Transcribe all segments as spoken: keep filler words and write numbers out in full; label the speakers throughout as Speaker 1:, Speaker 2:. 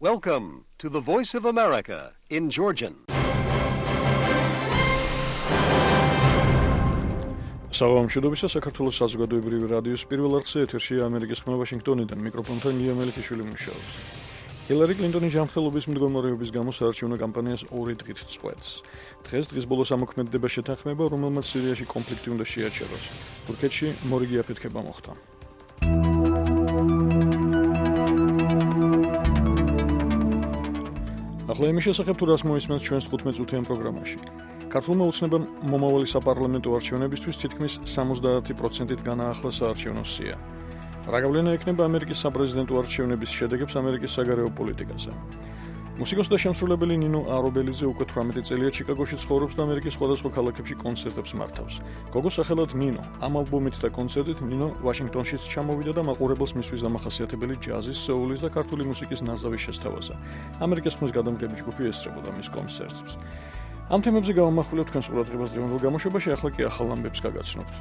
Speaker 1: Welcome to the Voice of America in Georgian.
Speaker 2: Სავამშობლოებისა საქართველოს საზოგადოებრივი რადიოს პირველ არხზე ეთერშია ამერიკის ხმა ვაშინგტონიდან მიკროფონთან ლია მელიქიშვილი მუშაობს. ჰილარი კლინტონის ჯანმრთელობის მდგომარეობის გამო საარჩევნო კამპანიას ორი დღით წყვეტს. დღეს დღის ბოლოს ამოქმედდება შეთანხმება, რომელმაც სირიაში კონფლიქტი უნდა შეაჩეროს. თურქეთში მორიგი აფეთქება მოხდა. ახლა იმის შესახებ თუ რას მოისმენთ ჩვენს თხუთმეტ წუთიან პროგრამაში. ქართულმა ოცნებამ მომავალი საპარლამენტო არჩევნებისთვის თითქმის სამოცდაათი პროცენტით განაახლა საარჩევნო სია. რა გავლენა ექნება ამერიკის საპრეზიდენტო არჩევნების შედეგებს ამერიკის საგარეო პოლიტიკაზე? მუსიკოსი და შემსრულებელი ნინო არობელიძე უკვე თვრამეტი წელია ჩიკაგოში ცხოვრობს და ამერიკის სხვადასხვა ქალაქებში კონცერტებს მართავს. გოგოს სახელად ნინო, ამ ალბომით და კონცერტით ნინო ვაშინგტონშიც ჩამოვიდა და მაყურებელს მისვლის დამახასიათებელი ჯაზის, სოულის და ქართული მუსიკის ნაზავის შესთავაზა. ამერიკის ხმის გადამგები ჯგუფი ესწრებოდა მის კონცერტებს. ამ თემებზე გავამახვილებთ თქვენს ყურადღებას დღევანდელ გამოშვებაში, ახლა კი ახალ ამბებს გაგაცნობთ.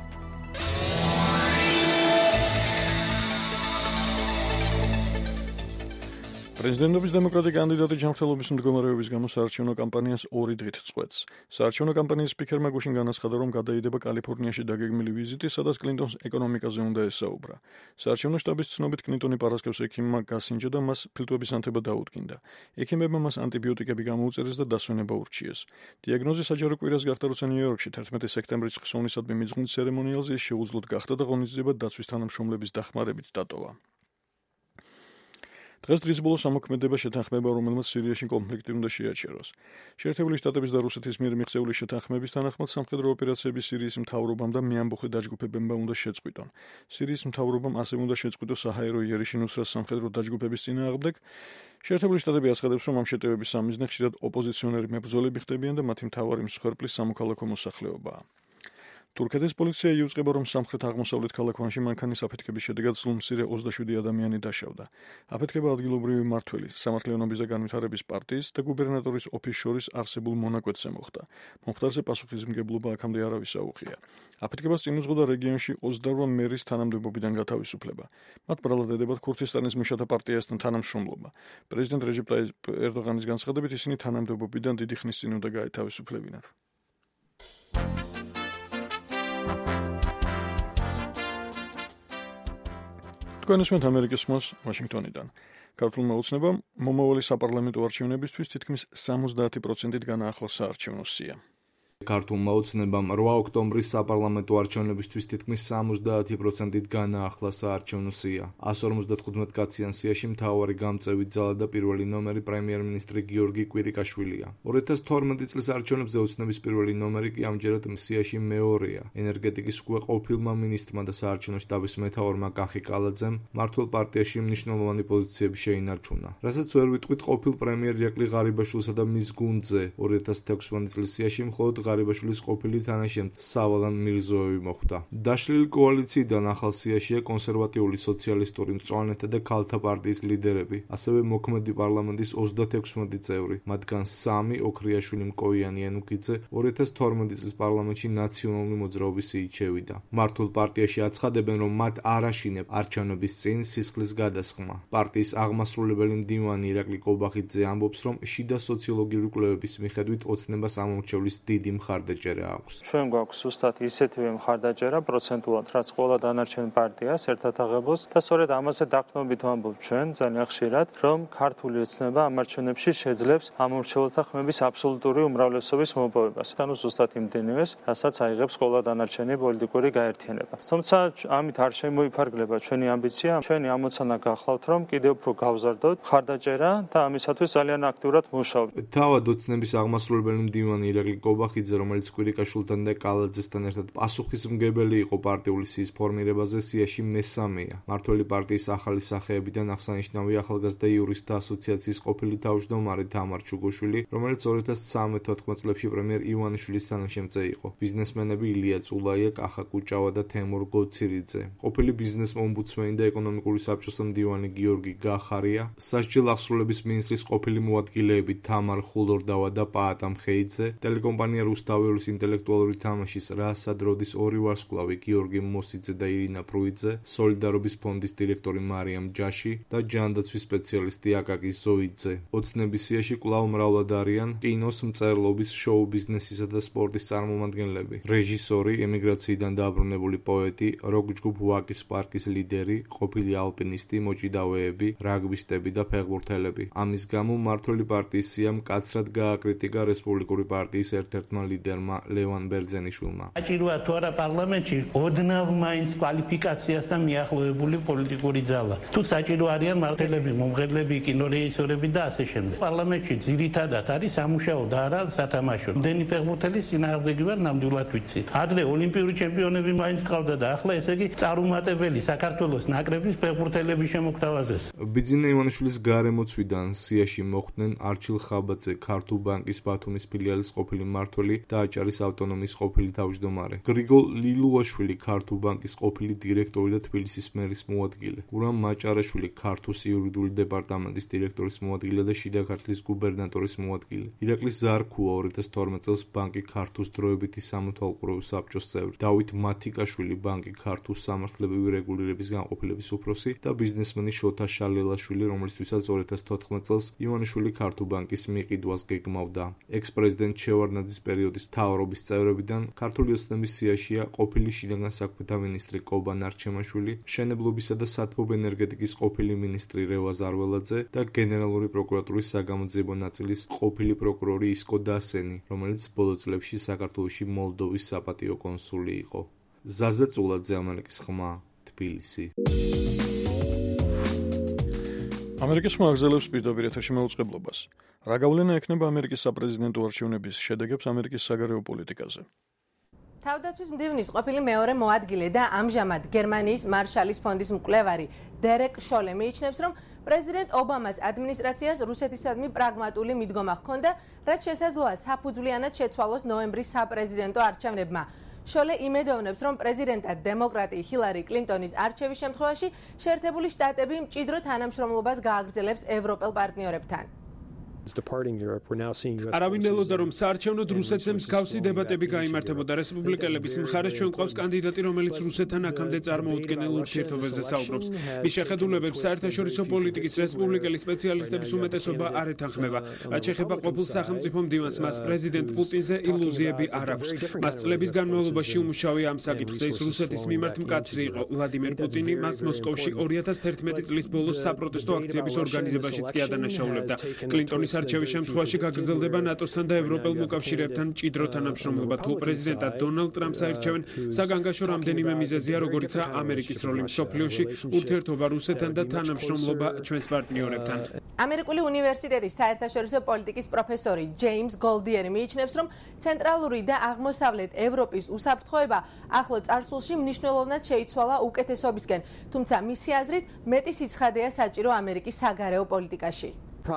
Speaker 2: პრეზიდენტობის დემოკრატი კანდიდატი ჯანმრთელობის მდგომარეობის გამო საარჩევნო კამპანიას ორი დღით წყვეტს. საარჩევნო კამპანიის სპიკერმა გუშინ განაცხადა, რომ გადაიდება კალიფორნიაში დაგეგმილი ვიზიტი, სადაც კლინტონს ეკონომიკაზე უნდა ესაუბრა. საარჩევნო შტაბის ცნობით კლინტონი პარასკევს ექიმმა გასინჯა და მას ფილტვების ანთება დაუდგინდა. ექიმებმა მას ანტიბიოტიკები გამოუწერეს და დასვენება ურჩიეს. დიაგნოზი საჯარო კვირას გახდა, როცა ნიუ-იორკში თერთმეტი სექტემბრის ხსოვნისადმი მიძღვნილ ცერემონიალზე ის შეუძლოდ გახდა და ღონისძიება დაცვის თანამშრომლების დახმარებით დატოვა. დღეს დღის ბოლოს ამოქმედება შეთანხმება, რომელმაც სირიაში კონფლიქტი უნდა შეაჩეროს. შეერთებული შტატების და რუსეთის მიერ მიღწეული შეთანხმების თანახმად სამხედრო ოპერაციები სირიის მთავრობამ და მეამბოხე დაჯგუფებებმა უნდა შეწყვიტონ. სირიის მთავრობამ ასევე უნდა შეწყვიტოს საჰაერო იერიში ნუსრას სამხედრო დაჯგუფების წინააღმდეგ. შეერთებული შტატები აცხადებს, რომ ამ შეტევების სამიზნე ხშირად ოპოზიციონერი მებრძოლები ხდებიან და მათი მთავარი მსხვერპლი სამოქალაქო მოსახლეობაა. თურქეთის პოლიცია იუწყება, რომ სამხრეთ-აღმოსავლეთ ქალაქ ვანში მანქანის აფეთქების შედეგად სულმცირე ოცდაშვიდი ადამიანი დაშავდა. აფეთქება ადგილობრივი მმართველი, სამართლიანობის და განვითარების პარტიის და გუბერნატორის ოფისის შორის არსებულ მონაკვეთზე მოხდა. მომხდარზე პასუხისმგებლობა აქამდე არავის აუღია. აფეთქებას წინ უძღოდა რეგიონში ოცდარვა მერის თანამდებობიდან გათავისუფლება. მათ ბრალად ედებათ ქურთისტანის მუშათა პარტიასთან თანამშრომლობა. პრეზიდენტ რეჯეპ ტაიიპ ერდოღანის განცხადებით ისინი თანამდებობიდან დიდი ხნის წინ უნდა გაეთავისუფლებინათ. თქვენისმენთ ამერიკის ხმას ვაშინგტონიდან. ქართულმა ოცნებამ მომავალი საპარლამენტო არჩევნებისთვის თითქმის სამოცდაათი პროცენტით განაახლა საარჩევნო სია.
Speaker 3: ქართულმა ოცნებამ რვა ოქტომბრის საპარლამენტო არჩევნებისთვის თითქმის სამოცდაათი პროცენტით განაახლა საარჩევნო სია. ასი ორმოცდათხუთმეტ კაციან სიაში მთავარი გამწევი ძალა და პირველი ნომერი პრემიერ-მინისტრი გიორგი კვირიკაშვილია. ორი ათას თორმეტი წლის არჩევნებზე ოცნების პირველი ნომერი კი ამჯერად სიაში მეორეა. ენერგეტიკის უკვე ყოფილმა მინისტრმა და საარჩევნო შტაბის მეთაურმა კახი კალაძემ მმართველ პარტიაში მნიშვნელოვანი პოზიციები შეინარჩუნა. რასაც ვერ ვიტყვით ყოფილ პრემიერ ირაკლი ღარიბაშვილსა და მის გუნდზე ორი ათას თექვსმეტ წლის სიაში მხოლოდ ღარიბაშვილის ყოფილი თანაშემწე სავალან მირზოევი მოხვდა. დაშლილი კოალიციიდან ახალ სიაშია კონსერვატიული სოციალისტური მწვანეთა და ქალთა პარტიის ლიდერები, ასევე მოქმედი პარლამენტის ოცდათექვსმეტი წევრი, მათგან სამი ოქრიაშვილი, მკოიანი, ენუქიძე ორი ათას თორმეტი წლის პარლამენტში ნაციონალური მოძრაობის სიით შევიდა. მართულ პარტიაში აცხადებენ, რომ მათ არ აშინებ არჩევნების წინ სისხლის გადასხმა. პარტიის აღმასრულებელი მდივანი ირაკლი კობახიძე ამბობს, რომ შიდა სოციოლოგიური კვლევების მიხედვით ოცნებას ამორჩევლის დიდი მხარდაჭერა აქვს.
Speaker 4: ჩვენ გვაქვს ზუსტად ისეთივე მხარდაჭერა პროცენტულად, რაც ყველა დანარჩენ პარტიას ერთად აღებოს და სწორედ ამაზე დაყრდნობით ვამბობ ჩვენ ძალიან ხშირად, რომ ქართული ოცნება ამ არჩევნებში შეძლებს ამორჩეულთა ხმების აბსოლუტური უმრავლესობის მოპოვებას. ანუ ზუსტად იმდენივეს, რასაც აიღებს ყველა დანარჩენი პოლიტიკური გაერთიანება. თუმცა ამით არ შემოიფარგლება ჩვენი ამბიცია, ჩვენი ამოცანა გახლავთ, რომ კიდევ უფრო გავზარდოთ მხარდაჭერა და ამისათვის ძალიან აქტიურად მუშაობთ.
Speaker 3: თავად ოცნების აღმასრულებელი მდივანი ირაკლი კობახიძე, რომელიც კვირიკაშვილთან და კალაძესთან ერთად პასუხისმგებელი იყო პარტიული სიის ფორმირებაზე, სიაში მესამეა. მმართველი პარტიის ახალი სახეებიდან აღსანიშნავია ახალგაზრდა იურისტთა ასოციაციის ყოფილი თავმჯდომარე თამარ ჩუგოშვილი, რომელიც ორი ათას ცხრამეტ-ოთხმეტ წლებში პრემიერ ივანიშვილის თანაშემწე იყო. ბიზნესმენები ილია წულაია, კახა კუჭავა და თემურ გოცირიძე. ყოფილი ბიზნეს ომბუდსმენი და ეკონომიკური საბჭოს მდივანი გიორგი გახარია, სასჯელ აღსრულების მინისტრის ყოფილი მოადგილეები თამარ ხულორდავა და პაატა მხეიძე, ტელეკომპანია რუსთაველის ინტელექტუალური თამაშის რასად როდის ორი ვარსკვლავი გიორგი მოსიძე და ირინა პრუიძე, სოლიდარობის ფონდის დირექტორი მარიამ ჯაში და ჯანდაცვის სპეციალისტი აკაკი ზოიძე. ოცნების სიაში კვლავ მრავლად არიან კინოს, მწერლობის, შოუ ბიზნესისა და სპორტის წარმომადგენლები, რეჟისორი, ემიგრაციიდან დაბრუნებული პოეტი, როკ-ჯგუფ ვაკის პარკის ლიდერი, ყოფილი ალპინისტი, მოჭიდავეები, რაგბისტები და ფეხბურთელები. ამის გამო მმართველი პარტიის სიამ მკაცრად გააკრიტიკა რესპუბლიკური პარტიის ერთ-ერთმა ლიდერმა ლევან ბერძენიშვილმა.
Speaker 5: საჭიროა თუ არა პარლამენტში ოდნავ მაინც კვალიფიკაციასთან მიახლოებული პოლიტიკური ძალა. თუ საჭირო არიან მმართველები, მომღერლები, კინორეჟისორები და ასე შემდეგ. პარლამენტში ძირითადად არის სამუშაო და არა სათამაშო. დენი ფეხბურთელის წინააღმდეგი ვარ, ნამდვილად ვიცი. ადრე ოლიმპიური ჩემპიონები მაინც ყავდა და ახლა ესე იგი წარუმატებელი საქართველოს ნაკრების ფეხბურთელების შემოგთავაზეს.
Speaker 3: ბიძინა ივანიშვილის გარემოცვიდან სიაში მოხვდნენ არჩილ ხაბაძე, ქართულ ბანკის ბათუმის ფილიალის ყოფილი მმართველი და აჭარის ავტონომიის ყოფილი თავმჯდომარე, გრიგოლ ლილუაშვილი, ქართულ ბანკის ყოფილი დირექტორი და თბილისის მერის მოადგილე, გურამ მაჭარაშვილი, ქართულ იურიდიული დეპარტამენტის დირექტორის მოადგილე და შიდა ქართლის გუბერნატორის მოადგილე, ირაკლი ზარქუა ორი ათას თორმეტ წელს ბანკი ქართუს დროებითი სამართალყურეობის საბჭოს წევრი, დავით მათიკაშვილი, ბანკი ქართუს სამართლებრივი რეგულირების განყოფილების უფროსი და ბიზნესმენი შოთა შალელაშვილი, რომლისთვისაც ორი ათას თოთხმეტ წელს ივანიშვილი ქართულ ბანკის მიყიდვას გეგმავდა. ექს-პრეზიდენტ შევარდნაძის პერიოდის მთავრობის წევრებიდან ქართული ოცნების სიაშია ყოფილი შინაგან საქმეთა მინისტრი კობა ნარჩემაშვილი, მშენებლობისა და სათბობ ენერგეტიკის ყოფილი მინისტრი რევაზ არველაძე და გენერალური პროკურატურის საგამოძიებო ნაწილის ყოფილი პროკურორი ისკო დასენი, რომელიც ბოლო წლებში საქართველოში მოლდოვის საპატიო კონსული იყო. ზაზა წულაძე, ამერიკის ხმა, თბილისი.
Speaker 2: ამერიკის ხმა აგზელებს პირდაპირ ეთერში მეუწყებლობას. რა გავლენა ექნება ამერიკის საპრეზიდენტო არჩევნების შედეგებს ამერიკის საგარეო პოლიტიკაზე?
Speaker 6: თავდაცვის მდივნის ყოფილი მეორე მოადგილე და ამჟამად გერმანიის მარშალის ფონდის მკვლევარი დერეკ შოლე მიიჩნევს, რომ პრეზიდენტ ობამას ადმინისტრაციას რუსეთისადმი პრაგმატული მიდგომა ჰქონდა, რაც შესაძლოა საფუძვლიანად შეცვალოს ნოემბრის საპრეზიდენტო არჩევნებმა. შოლე იმედოვნებს, რომ პრეზიდენტად დემოკრატი ჰილარი კლინტონის არჩევის შემთხვევაში შეერთებული შტატები მჭიდრო თანამშრომლობას გააგრძელებს ევროპელ პარტნიორებთან.
Speaker 7: არავინ ელოდა, რომ საარჩევნოდ რუსეთზე მსგავსი დებატები გაიმართებოდა. რესპუბლიკელების მხარეს ჩვენ გვყავს კანდიდატი, რომელიც რუსეთთან აქამდე წარმოუდგენელ ურთიერთობებზე საუბრობს. მის შეხედულებებს საერთაშორისო პოლიტიკის რესპუბლიკელი სპეციალისტების უმეტესობა არ ეთანხმება. რაც შეეხება ყოფილ სახელმწიფო მდივანს, მას პრეზიდენტ პუტინზე ილუზიები არ აქვს. მას წლების განმავლობაში უმუშავია ამ საკითხზე. ის რუსეთის მიმართ მკაცრი იყო. ვლადიმერ პუტინი მას მოსკოვში ორი ათას თერთმეტი წლის ბოლოს საპროტესტო აქციების ორგანიზებაშიც კი ადანაშაულებდა. კლინტონის არჩევის შემთხვევაში გაგრძელდება ნატოსთან და ევროპელ მოკავშირეებთან მჭიდრო თანამშრომლობა. თუ პრეზიდენტად დონალდ ტრამპს აირჩევენ, საგანგაშო რამდენიმე მიზეზია, როგორიცაა ამერიკის როლი მსოფლიოში, ურთიერთობა რუსეთთან და თანამშრომლობა ჩვენს პარტნიორებთან.
Speaker 6: ამერიკული უნივერსიტეტის საერთაშორისო პოლიტიკის პროფესორი ჯეიმს გოლდიერი მიიჩნევს, რომ ცენტრალური და აღმოსავლეთ ევროპის უსაფრთხოება ახლო წარსულში მნიშვნელოვნად შეიცვალა უკეთესობისკენ, თუმცა მისი აზრით მეტი სიცხადეა საჭირო ამერიკის საგარეო პოლიტიკაში.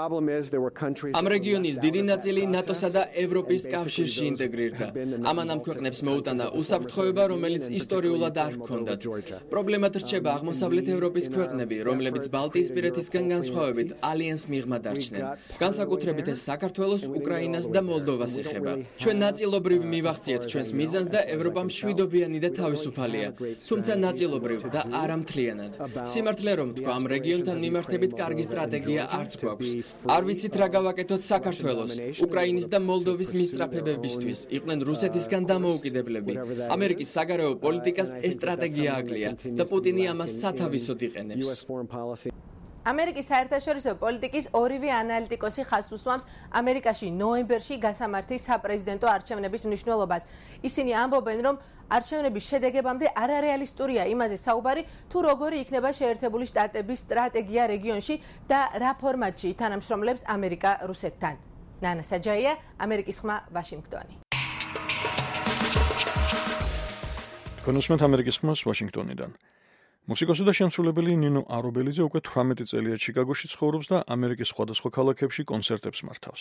Speaker 8: ამ რეგიონის დიდი ნაწილი ნატოსა და ევროპის კავშირში ინტეგრირდა. ამან ამ ქვეყნებს მოუტანა უსაფრთხოება, რომელიც ისტორიულად არ ჰქონდათ. პრობლემად რჩება აღმოსავლეთ ევროპის ქვეყნები, რომლებიც ბალტიისპირეთისგან განსხვავებით ალიანსს მიღმა დარჩნენ. განსაკუთრებით ეს საქართველოს, უკრაინას და მოლდოვას ეხება. ჩვენ ნაწილობრივ მივახციეთ ჩვენს მიზანს და ევროპა მშვიდობიანი და თავისუფალია, თუმცა ნაწილობრივ და არა მთლიანად. სიმართლე რომ თქვა, ამ რეგიონთან მიმართებით კარგი სტრატეგია არც გვაქვს. არ ვიცით რა გავაკეთოთ საქართველოს, უკრაინის და მოლდოვის მისწრაფებებისთვის. იყვნენ რუსეთისგან დამოუკიდებლები. ამერიკის საგარეო პოლიტიკას ეს სტრატეგია აკლია და პუტინი ამას სათავისოდ იყენებს.
Speaker 6: ამერიკის საერთაშორისო პოლიტიკის ორივე ანალიტიკოსი ხაზს უსვამს ამერიკაში ნოემბერში გასამართი საპრეზიდენტო არჩევნების მნიშვნელობას. ისინი ამბობენ, რომ არჩევნების შედეგებამდე არარეალისტურია იმაზე საუბარი, თუ როგორი იქნება შეერთებული შტატების სტრატეგია რეგიონში და რა ფორმატში თანამშრომლებს ამერიკა რუსეთთან. ნანა საჯაია, ამერიკის ხმა, ვაშინგტონი.
Speaker 2: თქვენ უსმენთ ამერიკის ხმას ვაშინგტონიდან. მუსიკოსი და შემსრულებელი ნინო არობელიძე უკვე თვრამეტი წელია ჩიკაგოში ცხოვრობს და ამერიკის სხვადასხვა ქალაქებში კონცერტებს მართავს.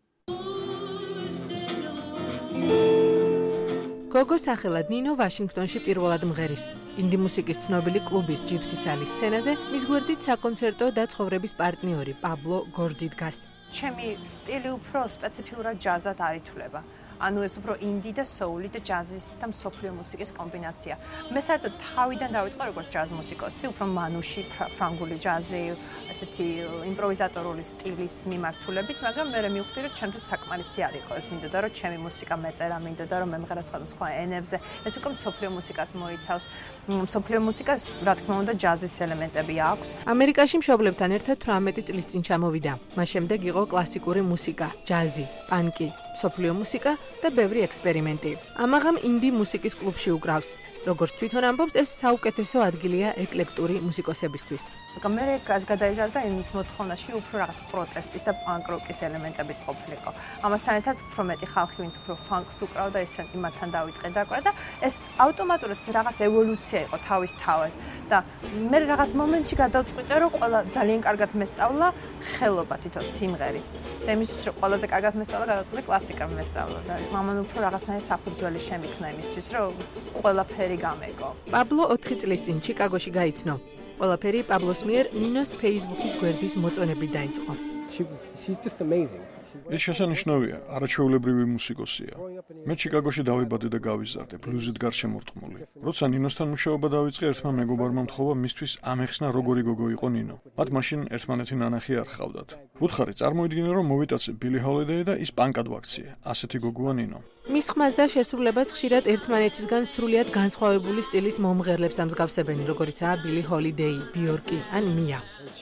Speaker 6: გოგო სახელად ნინო ვაშინგტონში პირველად მღერის. ინდი მუსიკის ცნობილი კლუბის ჯიპსი სალის სცენაზე მის გვერდით საკონცერტო და ცხოვრების პარტნიორი პაბლო გორდი დგას.
Speaker 9: ჩემი სტილი უფრო სპეციფიურად ჯაზად არ ითვლება. ანუ ეს უფრო ინდი და soul და ჯაზის და მსოფლიო მუსიკის კომბინაცია. მე საერთოდ თავიდან დავიწყე როგორც ჯაზ მუსიკოსი, უფრო მანუში, ფრანგული ჯაზი, ესეთი იმპროვიზატორული სტილის მიმართულებით, მაგრამ მე მივხვდი, რომ ჩემთვის საკმარისი არ იყო ეს, მინდოდა რომ ჩემი მუსიკა მეწერა, მინდოდა რომ მემღერა სხვადასხვა ენებზე. ეს უკვე მსოფლიო მუსიკას მოიცავს. მსოფლიო მუსიკას, რა თქმა უნდა, ჯაზის ელემენტები აქვს.
Speaker 6: ამერიკაში მშობლებთან ერთად თვრამეტი წლის წინ ჩამოვიდა. მას შემდეგ იყო კლასიკური მუსიკა, ჯაზი, პანკი, მსოფლიო მუსიკა და ბევრი ექსპერიმენტი. ამაღამ ინდი მუსიკის კლუბში უკრავს. როგორც თვითონ ამბობს, ეს საუკეთესო ადგილია ეკლექტური მუსიკოსებისთვის.
Speaker 9: მე გადაიზარდა იმის მოთხოვნაში უფრო რაღაც პროტესტის და პანკ-როკის ელემენტებიც ყოფილიყო. ამასთან ერთად უფრო მეტი ხალხი, ვინც უფრო ფანკს უკრავდა, ეს იმათთან დავიწყე დაკვრა და ეს ავტომატურად რაღაც ევოლუცია იყო თავისთავად და მე რაღაც მომენტში გადავწყვიტე, რომ ყველა ძალიან კარგად მესწავლა ხელობა თვითონ სიმღერის. და იმისთვის, რომ ყველაზე კარგად მესწავლა, გადავწყვიტე კლასიკა მესწავლა და მამან უფრო რაღაცნაირი საფუძველი შემიქნა იმისთვის, რომ ყველაფერი გამეგო.
Speaker 6: პაბლო ოთხი წლის წინ ჩიკაგოში გაიცნო. ყველაფერი პაბლოს მიერ ნინოს Facebook-ის გვერდის მოწონებით დაიწყო.
Speaker 2: ეს შესანიშნავია, არაჩვეულებრივი მუსიკოსია. მე ჩიკაგოში დავიბადე და გავიზარდე, ბლუზით გარშემორტყმული. როცა ნინოსთან მუშაობა დავიწყე, ერთმა მეგობარმა მთხოვა მისთვის ამეხსნა როგორი გოგო იყო ნინო. მათ მაშინ ერთმანეთი ნანახი არ ხავდათ. ვუთხარი, წარმოიდგინე, რომ მოვიტაცე ბილი ჰოლიდეი და ის პანკად ვაქციე. ასეთი გოგოა ნინო.
Speaker 6: მის ხმას და შესრულებას ხშირად ერთმანეთისგან სრულიად განსხვავებული სტილის მომღერლებს ამსგავსებენ, როგორიცაა ბილი ჰოლიდეი, ბიორკი ან მია.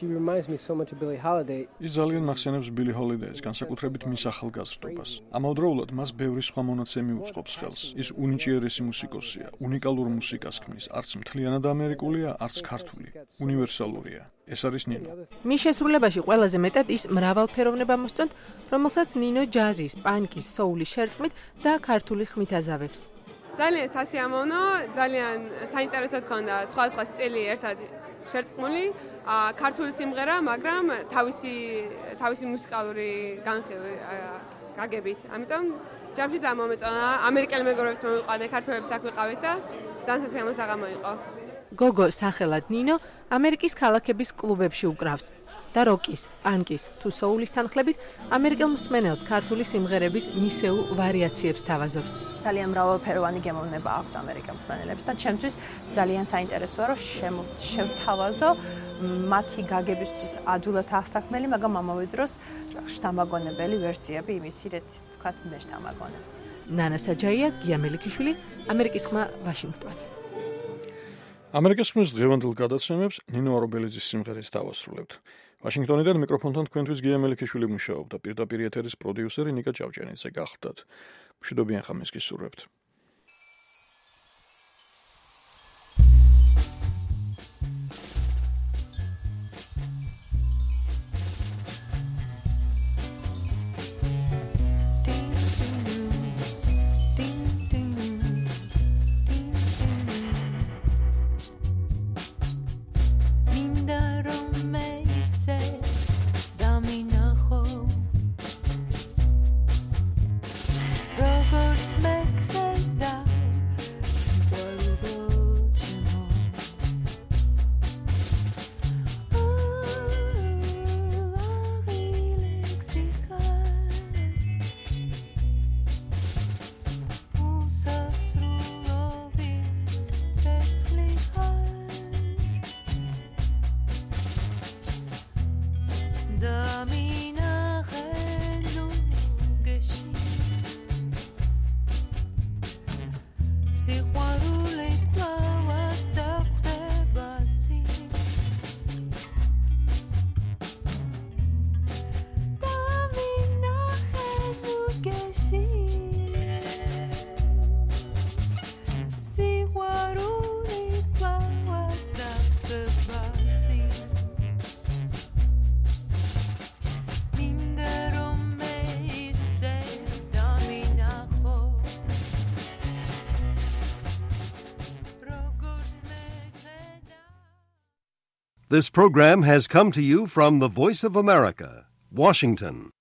Speaker 2: ის ძალიან მახსენებს ბილი ჰოლიდეის, განსაკუთრებით მის ახალგაზრდობას. ამავდროულად მას ბევრი სხვა მონაცემი უწყობს ხელს. ის უნიჭიერესი მუსიკოსია, უნიკალურ მუსიკას ქმნის, არც მთლიანად ამერიკულია, არც ქართული, უნივერსალურია. ეს არის ნინო.
Speaker 6: მის შესრულებაში ყველაზე მეტად ის მრავალფეროვნება მოსწონთ, რომელსაც ნინო ჯაზის, პანკის, soul-ის შერწყმით და ქართული ხმით აზავებს.
Speaker 10: ძალიან სასიამოვნო, ძალიან საინტერესო თქონდა სხვა-სხვა სტილი ერთად შერწყმული, ქართული სიმღერა, მაგრამ თავისი თავისი მუსიკალური განხილვი გაგებით. ამიტომ ჯამში დამომეწონა, ამერიკელი მეგობრებიც მომიყვანე, ქართველებიც აქ ვიყავით და ძალიან სასიამოვნო საღამო იყო.
Speaker 6: გოგო სახელად ნინო ამერიკის ქალაქების კლუბებში უკრავს და როკის, პანკის თუ soul-ის თანხლებით ამერიკელ მსმენელს ქართული სიმღერების მისეულ ვარიაციებს თავაზობს.
Speaker 9: ძალიან მრავალფეროვანი გემოვნება აქვს ამერიკელ მსმენელებს და ჩემთვის ძალიან საინტერესოა, რომ შევთავაზო მათი გაგებისთვის ადვილად აღსაქმელი, მაგრამ ამავე დროს შთამაგონებელი ვერსიები იმისი, რაც თქვა მე შთამაგონებ.
Speaker 6: ნანა საჯაია, გია მელიქიშვილი, ამერიკის ხმა, ვაშინგტონი.
Speaker 2: ამერიკის ხმის დღევანდელ გადაცემებს ნინო არობელიძის სიმღერით დავასრულებთ. ვაშინგტონიდან მიკროფონთან თქვენთვის გია მელიქიშვილი მუშაობდა, პირდაპირ ეთერის პროდიუსერი ნიკა ჭავჭიანიძე გახლდათ. მშვიდობიან ხამის გისურვებთ.
Speaker 1: This program has come to you from the Voice of America, Washington.